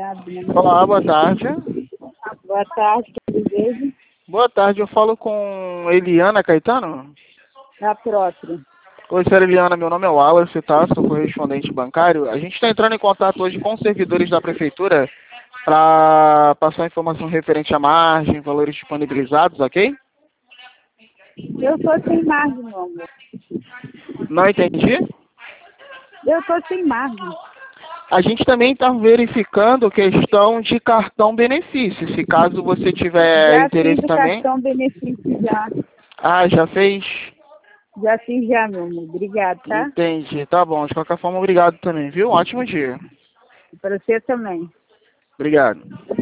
Obrigada. Olá, boa tarde. Boa tarde, tudo bem? Boa tarde, eu falo com Eliana Caetano? É a própria. Oi, senhora Eliana, meu nome é Wallace, tá? Sou correspondente bancário. A gente está entrando em contato hoje com os servidores da prefeitura para passar informação referente à margem, valores disponibilizados, ok? Eu tô sem margem, meu amor. Não entendi? Eu tô sem margem. A gente também está verificando questão de cartão benefício. Se caso você tiver Já fiz interesse o também. cartão benefício já. Ah, já fez? Já fiz já, meu amor. Obrigada, tá? Entendi, tá bom. De qualquer forma, obrigado também, viu? Um ótimo dia. Para você também. Obrigado.